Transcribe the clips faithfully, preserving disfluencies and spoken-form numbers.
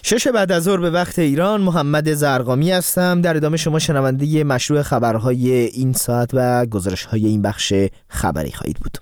شش بعد از ظهر به وقت ایران، محمد زرقامی هستم. در ادامه شما شنونده مشروع خبرهای این ساعت و گزارش‌های این بخش خبری خواهید بود.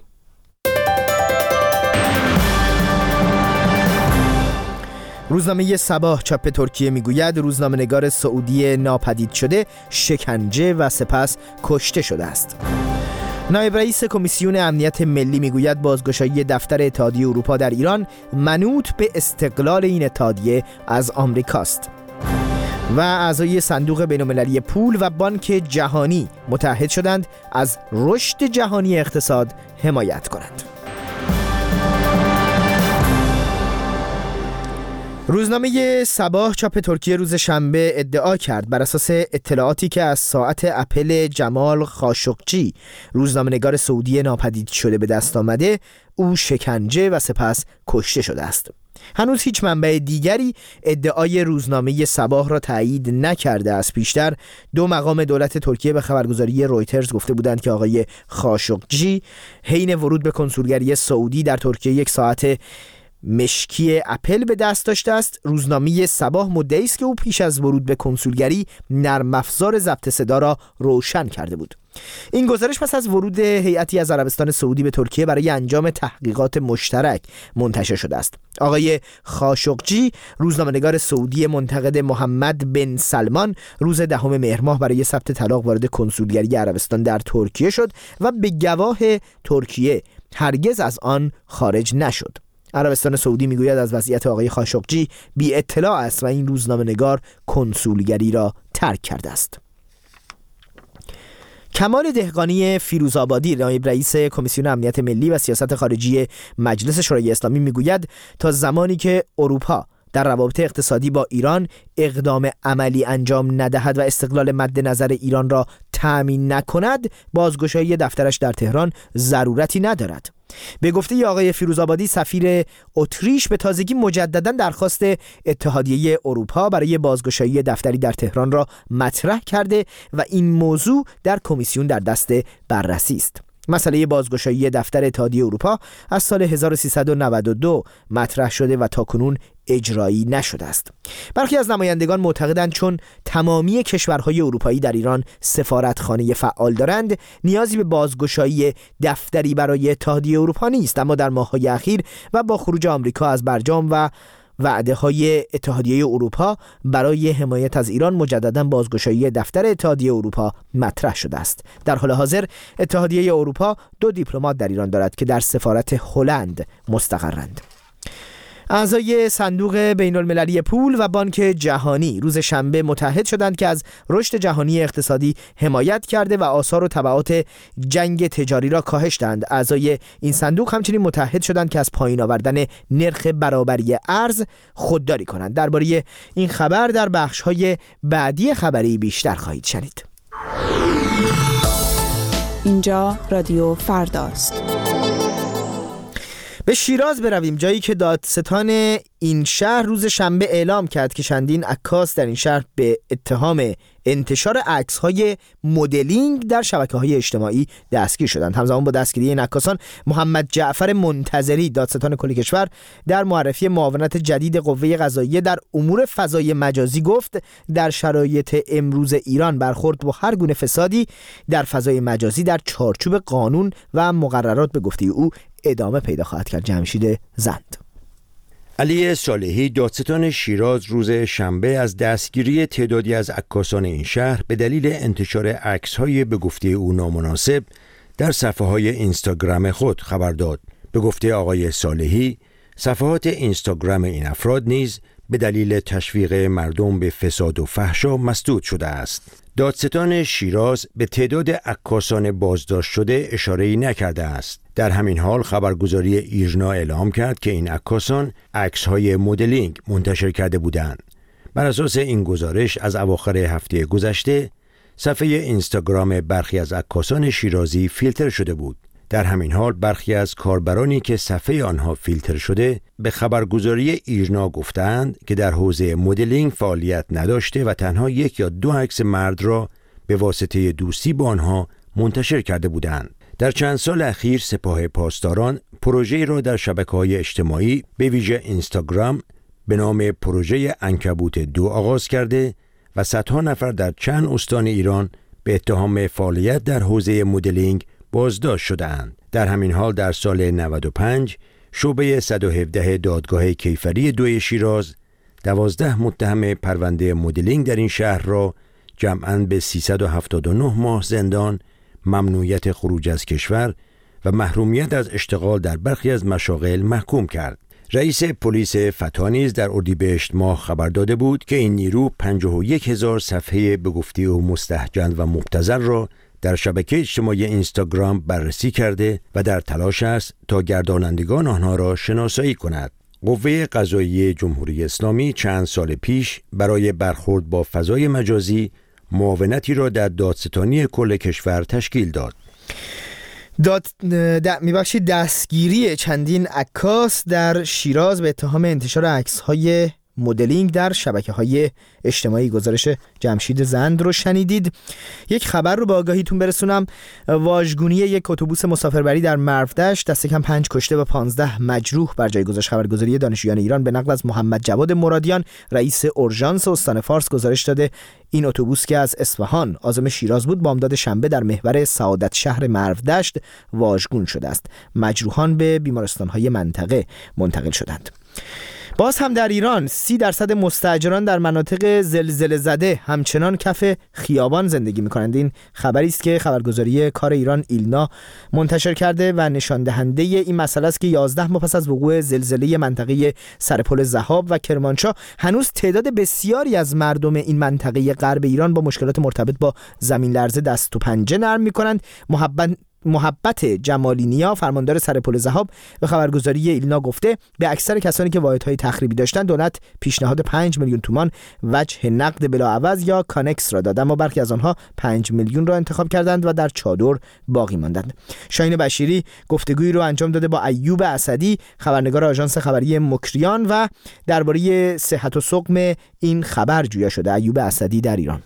روزنامه صباح چاپ ترکیه میگوید روزنامه‌نگار سعودی ناپدید شده شکنجه و سپس کشته شده است. نایب رئیس کمیسیون امنیت ملی میگوید بازگشایی دفتر اتحادیه اروپا در ایران منوط به استقلال این اتحادیه از آمریکاست. و اعضای صندوق بین‌المللی پول و بانک جهانی متحد شدند از رشد جهانی اقتصاد حمایت کنند. روزنامه صباح چاپ ترکیه روز شنبه ادعا کرد بر اساس اطلاعاتی که از ساعت اپل جمال خاشقچی روزنامه‌نگار سعودی ناپدید شده به دست آمده، او شکنجه و سپس کشته شده است. هنوز هیچ منبع دیگری ادعای روزنامه صباح را تایید نکرده است. پیشتر دو مقام دولت ترکیه به خبرگزاری رویترز گفته بودند که آقای خاشقچی حین ورود به کنسولگری سعودی در ترکیه یک ساعت مشکی اپل به دست داشته است. روزنامه صباح مدعی است که او پیش از ورود به کنسولگری نرم افزار ضبط صدا را روشن کرده بود. این گزارش پس از ورود هیئتی از عربستان سعودی به ترکیه برای انجام تحقیقات مشترک منتشر شده است. آقای خاشقچی روزنامه‌نگار سعودی منتقد محمد بن سلمان روز دهم مهر ماه برای ثبت طلاق وارد کنسولگری عربستان در ترکیه شد و به گواه ترکیه هرگز از آن خارج نشد. عربستان سعودی میگوید از وضعیت آقای خاشقچی بی اطلاع است و این روزنامه‌نگار کنسولگری را ترک کرده است. کمال دهقانی فیروزآبادی نایب رئیس کمیسیون امنیت ملی و سیاست خارجی مجلس شورای اسلامی میگوید تا زمانی که اروپا در روابط اقتصادی با ایران اقدام عملی انجام ندهد و استقلال مد نظر ایران را تأمین نکند، بازگشایی دفترش در تهران ضرورتی ندارد. به گفته آقای فیروزآبادی، سفیر اتریش به تازگی مجددا درخواست اتحادیه اروپا برای بازگشایی دفتری در تهران را مطرح کرده و این موضوع در کمیسیون در دست بررسی است. مسئله بازگشایی دفتر اتحادیه اروپا از سال هزار و سیصد و نود و دو مطرح شده و تاکنون اجرایی نشده است. برخی از نمایندگان معتقدند چون تمامی کشورهای اروپایی در ایران سفارتخانه فعال دارند، نیازی به بازگشایی دفتری برای اتحادیه اروپا نیست، اما در ماه‌های اخیر و با خروج آمریکا از برجام و وعده های اتحادیه اروپا برای حمایت از ایران مجددا بازگشایی دفتر اتحادیه اروپا مطرح شده است. در حال حاضر اتحادیه اروپا دو دیپلمات در ایران دارد که در سفارت هلند مستقرند. اعضای صندوق بین‌المللی پول و بانک جهانی روز شنبه متحد شدند که از رشد جهانی اقتصادی حمایت کرده و آثار و تبعات جنگ تجاری را کاهش دهند. اعضای این صندوق همچنین متحد شدند که از پایین آوردن نرخ برابری ارز خودداری کنند. درباره این خبر در بخش‌های بعدی خبری بیشتر خواهید شنید. اینجا رادیو فرداست. به شیراز برویم، جایی که دادستان این شهر روز شنبه اعلام کرد که چندین عکاس در این شهر به اتهام انتشار عکس‌های مدلینگ در شبکه‌های اجتماعی دستگیر شدند. همزمان با دستگیری این عکاسان، محمد جعفر منتظری دادستان کل کشور در معرفی معاونت جدید قوه قضاییه در امور فضای مجازی گفت در شرایط امروز ایران برخورد با هر گونه فسادی در فضای مجازی در چارچوب قانون و مقررات به گفته او ادامه پیدا خواهد کرد. جمشید زند. علی صالحی دادستان شیراز روز شنبه از دستگیری تعدادی از عکاسان این شهر به دلیل انتشار عکس‌های به گفته او نامناسب در صفحه‌های اینستاگرام خود خبر داد. به گفته آقای صالحی، صفحات اینستاگرام این افراد نیز به دلیل تشویق مردم به فساد و فحشا مسدود شده است. دادستان شیراز به تعداد عکاسان بازداشت شده اشاره‌ای نکرده است. در همین حال خبرگزاری ایرنا اعلام کرد که این عکاسان عکس‌های مدلینگ منتشر کرده بودند. بر اساس این گزارش از اواخر هفته گذشته صفحه اینستاگرام برخی از عکاسان شیرازی فیلتر شده بود. در همین حال برخی از کاربرانی که صفحه آنها فیلتر شده به خبرگزاری ایرنا گفتند که در حوزه مدلینگ فعالیت نداشته و تنها یک یا دو عکس مرد را به واسطه دوستی با آنها منتشر کرده بودند. در چند سال اخیر سپاه پاسداران پروژه‌ای را در شبکه‌های اجتماعی به ویژه اینستاگرام به نام پروژه عنکبوت دو آغاز کرده و صدها نفر در چند استان ایران به اتهام فعالیت در حوزه مدلینگ بازداشت شده‌اند. در همین حال در سال نود و پنج شعبه صد و هفده دادگاه کیفری دوی شیراز دوازده متهم پرونده مدلینگ در این شهر را جمعاً به سیصد و هفتاد و نه ماه زندان، ممنوعیت خروج از کشور و محرومیت از اشتغال در برخی از مشاغل محکوم کرد. رئیس پلیس فتا نیز در اردیبهشت ماه خبر داده بود که این نیرو پنجاه و یک هزار صفحه به گفته او مستهجن و مبتذل را در شبکه اجتماعی اینستاگرام بررسی کرده و در تلاش است تا گردانندگان آنها را شناسایی کند. قوه قضاییه جمهوری اسلامی چند سال پیش برای برخورد با فضای مجازی معاونتی را در دادستانی کل کشور تشکیل داد. داد میبخشید دستگیری چندین عکاس در شیراز به اتهام انتشار عکس‌های مدلینگ در شبکه‌های اجتماعی. گزارش جمشید زند رو شنیدید. یک خبر رو به آگاهیتون برسونم. واژگونی یک اتوبوس مسافربری در مرودشت دست کم پنج کشته و پانزده مجروح بر جای گذاشت. خبرگزاری دانشجویان ایران به نقل از محمد جواد مرادیان رئیس اورژانس استان فارس گزارش داده این اتوبوس که از اصفهان عازم شیراز بود بامداد شنبه در محور سعادت شهر مرودشت واژگون شده است. مجروحان به بیمارستان‌های منطقه منتقل شدند. باز هم در ایران سی درصد مستاجران در مناطق زلزله زده همچنان کف خیابان زندگی می‌کنند. این خبری است که خبرگزاری کار ایران ایلنا منتشر کرده و نشان دهنده این مسئله است که یازده ماه پس از وقوع زلزله منطقه سرپل ذهاب و کرمانشاه هنوز تعداد بسیاری از مردم این منطقه غرب ایران با مشکلات مرتبط با زمین لرزه دست و پنجه نرم می‌کنند. محبت محبت جمالی نیا فرماندار سرپل ذهاب به خبرگزاری ایلنا گفته به اکثر کسانی که واحدهای تخریبی داشتند دولت پیشنهاد پنج میلیون تومان وجه نقد بلاعوض یا کانکس را داد، اما برخی از آنها پنج میلیون را انتخاب کردند و در چادر باقی ماندند. شاهین بشیری گفتگویی را انجام داده با ایوب اسدی خبرنگار آژانس خبری مکریان و درباره صحت و سقم این خبر جویا شده. ایوب اسدی در ایران: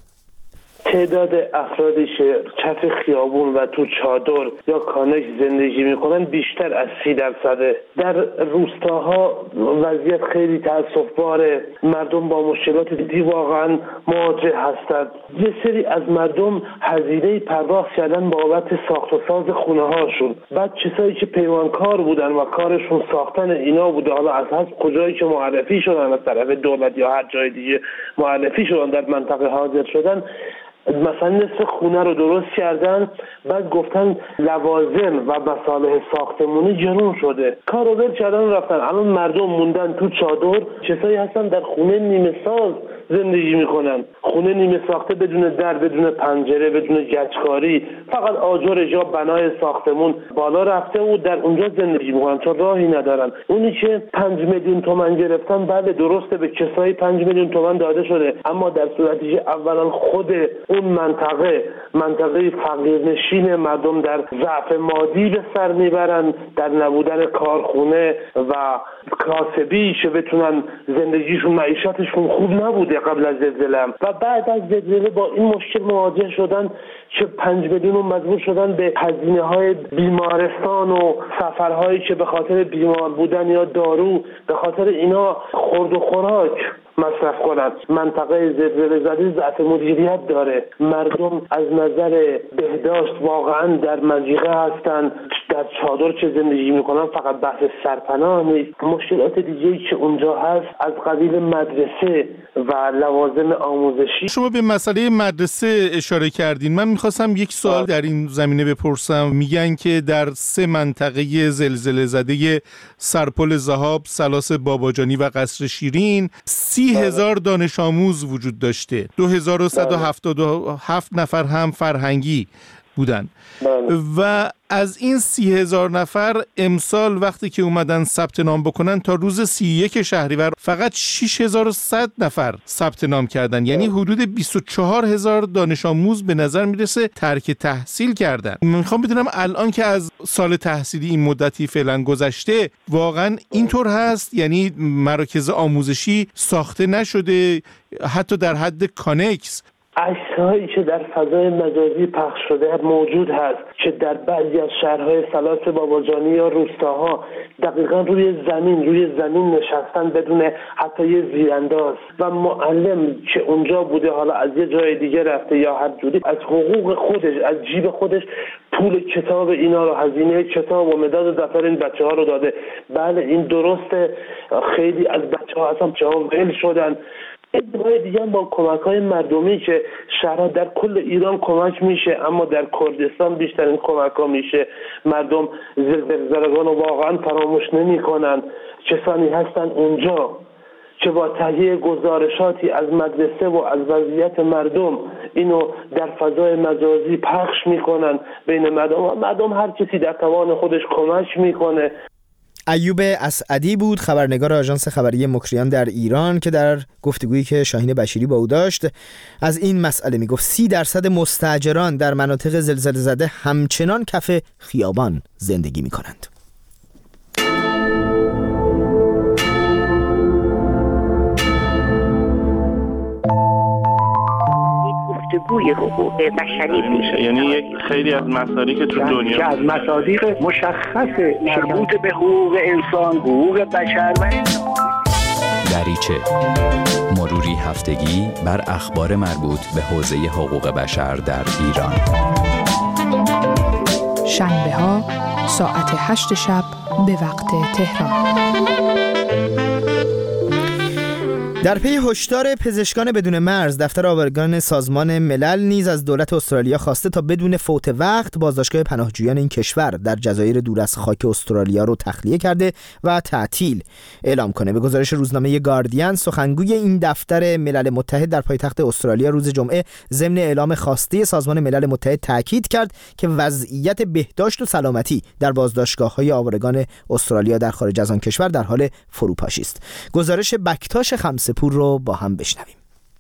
تعداد افرادی که کف خیابون و تو چادر یا کانکس زندگی میکنن بیشتر از سی درصده. در روستاها وضعیت خیلی تأسف‌باره، مردم با مشکلات جدی واقعا مواجه هستند. یه سری از مردم هزینه پرداخت کردن بابت ساخت و ساز خونه هاشون، بعد کسایی که پیمانکار بودن و کارشون ساختن اینا بوده، حالا از هر کجایی که معرفی شدن از طرف دولت یا هر جای دیگه معرفی شدن در منطقه حاضر شدن، مثلا نصف خونه رو درست کردن، بعد گفتن لوازم و مصالح ساختمونی جنون شده، کار رو ول کردن رفتن. الان مردم موندن تو چادر، کسایی هستن در خونه نیمه ساز زندگی میکنن، خونه نیمه ساخته بدون در، بدون پنجره، بدون گچکاری، فقط آجرش یا بنای ساختمون بالا رفته و در اونجا زندگی میکنن چون راهی ندارن. اونی که پنج میلیون تومان گرفتن، بله درسته به کسایی پنج میلیون تومان داده شده، اما در صورتی که اولا خود اون منطقه منطقه فقیرنشین مردم در ضعف مادی به سر میبرن، در نبودن کارخونه و کاسبی که بتونن زندگیشون معیشتشون خوب نبوده قبل از زلزله، و بعد از زلزله با این مشکل مواجه شدن که پنج میلیون مجبور شدن به هزینه های بیمارستان و سفرهایی که به خاطر بیمار بودن یا دارو به خاطر اینا خورد و خوراک مصرف کنند. منطقه زلزله زده ضعف مدیریت داره، مردم از نظر بهداشت واقعا در مضیقه هستن، در چادر که زندگی میکنن فقط بحث سرپناه نیست، مشکلات دیگه‌ای که اونجا هست از قبیل مدرسه و لوازم آموزشی. شما به مسئله مدرسه اشاره کردین، من میخواستم یک سوال در این زمینه بپرسم. میگن که در سه منطقه زلزله زده سرپل ذهاب، سلاس باباجانی و قصر شیرین سی هزار دانش آموز وجود داشته، دو هزار و صد و هفتاد و هفت نفر هم فرهنگی بودن و از این سی هزار نفر امسال وقتی که اومدن ثبت نام بکنن تا روز سی و یک شهریور فقط شش هزار و صد نفر ثبت نام کردن، یعنی حدود بیست و چهار هزار دانش آموز به نظر میرسه ترک تحصیل کردن. میخوام بدونم الان که از سال تحصیلی این مدتی فعلا گذشته واقعا اینطور هست؟ یعنی مراکز آموزشی ساخته نشده حتی در حد کانکس عکس‌هایی که در فضای مجازی پخش شده موجود هست که در بعضی از شهرهای سلاس باباجانی یا روستاها دقیقاً روی زمین روی زمین نشستن بدون حتی یه زیرانداز و معلم که اونجا بوده حالا از یه جای دیگه رفته یا هر جوری از حقوق خودش از جیب خودش پول کتاب اینا رو هزینه کتاب و مداد دفتر این بچه‌ها رو داده. بله این درسته، خیلی از بچه‌ها اصلا بچه‌ها ول شدن. ادعای دیگه با کمک‌های مردمی که شهرها در کل ایران کمک میشه، اما در کردستان بیشترین کمک‌ها میشه. مردم زلزله‌زدگان رو واقعا فراموش نمی‌کنن. کسانی هستن اونجا که با تهیه گزارشاتی از مدرسه و از وضعیت مردم اینو در فضای مجازی پخش میکنن بین مردم و مردم هر کسی در توان خودش کمک میکنه. ایوب اسعدی بود، خبرنگار آژانس خبری مکریان در ایران، که در گفتگویی که شاهین بشیری با او داشت از این مسئله میگفت سی درصد مستاجران در مناطق زلزله زده همچنان کف خیابان زندگی میکنند. گفتگوی حقوق بشری میشه، یعنی یک خیلی از مسائلی که تو دنیا که از مصادیق مشخص مربوط به حقوق انسان، حقوق بشر و دریچه مروری هفتگی بر اخبار مربوط به حوزه حقوق بشر در ایران. شنبه ها ساعت هشت شب به وقت تهران. در پی هشدار پزشکان بدون مرز، دفتر آوارگان سازمان ملل نیز از دولت استرالیا خواسته تا بدون فوت وقت بازداشتگاه پناهجویان این کشور در جزایر دور از خاک استرالیا رو تخلیه کرده و تعطیل اعلام کنه. به گزارش روزنامه گاردین، سخنگوی این دفتر ملل متحد در پایتخت استرالیا روز جمعه ضمن اعلام خواسته سازمان ملل متحد تاکید کرد که وضعیت بهداشت و سلامتی در بازداشتگاه‌های آوارگان استرالیا در خارج از آن کشور در حال فروپاشی است. گزارش بکتاش خمسه پور رو با هم بشنویم.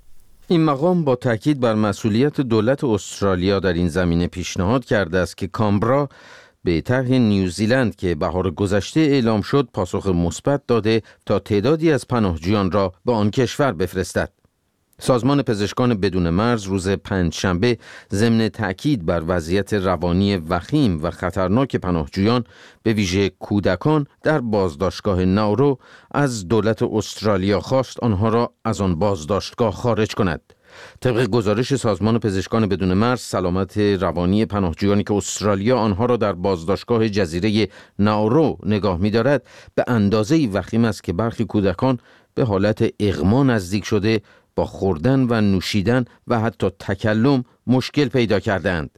این مقام با تاکید بر مسئولیت دولت استرالیا در این زمینه پیشنهاد کرده است که کامبرا به طرح نیوزیلند که بهار گذشته اعلام شد پاسخ مثبت داده تا تعدادی از پناهجویان را به آن کشور بفرستد. سازمان پزشکان بدون مرز روز پنجشنبه ضمن تأکید بر وضعیت روانی وخیم و خطرناک پناهجویان به ویژه کودکان در بازداشتگاه ناورو از دولت استرالیا خواست آنها را از آن بازداشتگاه خارج کند. طبق گزارش سازمان پزشکان بدون مرز، سلامت روانی پناهجویانی که استرالیا آنها را در بازداشتگاه جزیره ناورو نگاه می‌دارد به اندازه‌ای وخیم است که برخی کودکان به حالت اغما نزدیک شده با خوردن و نوشیدن و حتی تکلم مشکل پیدا کردند.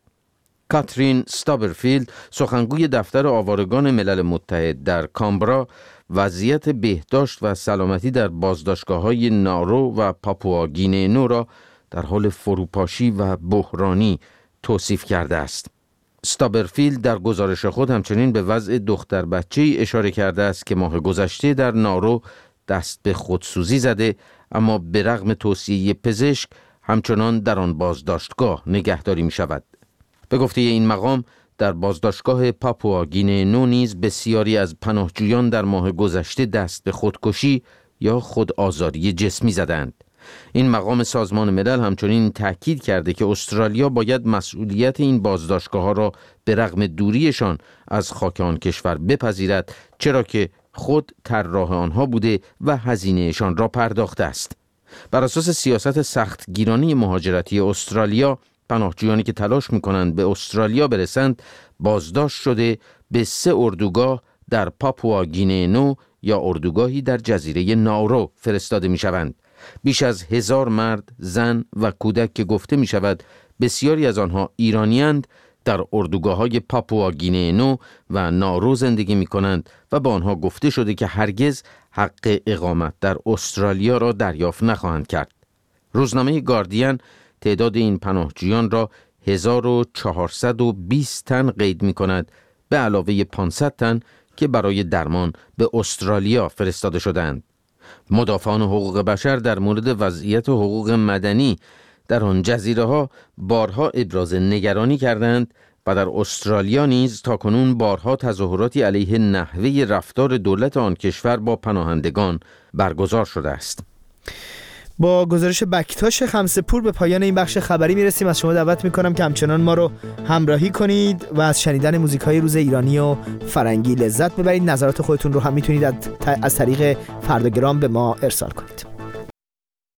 کاترین ستابرفیلد، سخنگوی دفتر آوارگان ملل متحد در کامبرا، وضعیت بهداشت و سلامتی در بازداشتگاه‌های نارو و پاپوا گینه نو را در حال فروپاشی و بحرانی توصیف کرده است. ستابرفیلد در گزارش خود همچنین به وضع دختر بچه‌ای اشاره کرده است که ماه گذشته در نارو دست به خودسوزی زده، اما به رغم توصیه پزشک همچنان در آن بازداشتگاه نگهداری می شود. به گفته این مقام، در بازداشتگاه پاپوا گینه نو نیز بسیاری از پناهجویان در ماه گذشته دست به خودکشی یا خودآزاری جسمی زدند. این مقام سازمان ملل همچنین تأکید کرده که استرالیا باید مسئولیت این بازداشتگاه‌ها را به رغم دوریشان از خاک آن کشور بپذیرد، چرا که خود طراح آنها بوده و هزینه‌شان را پرداخته است. بر اساس سیاست سختگیرانه مهاجرتی استرالیا، پناهجویانی که تلاش می‌کنند به استرالیا برسند بازداشت شده به سه اردوگاه در پاپوا گینه نو یا اردوگاهی در جزیره ناورو فرستاده می‌شوند. بیش از هزار مرد، زن و کودک که گفته می‌شود بسیاری از آنها ایرانی‌اند، در اردوگاه‌های پاپوا گینه نو و نارو زندگی می‌کنند و با آنها گفته شده که هرگز حق اقامت در استرالیا را دریافت نخواهند کرد. روزنامه گاردین تعداد این پناهجویان را هزار و چهارصد و بیست تن قید می‌کند، به علاوه پانصد تن که برای درمان به استرالیا فرستاده شدند. مدافعان حقوق بشر در مورد وضعیت حقوق مدنی در آن جزیره ها بارها ابراز نگرانی کردند و در استرالیا نیز تاکنون بارها تظاهراتی علیه نحوه رفتار دولت آن کشور با پناهندگان برگزار شده است. با گزارش بکتاش خمسه‌پور به پایان این بخش خبری میرسیم. از شما دعوت میکنم که همچنان ما رو همراهی کنید و از شنیدن موزیک‌های روز ایرانی و فرنگی لذت ببرید. نظرات خودتون رو هم میتونید از طریق فرداگرام به ما ارسال کنید.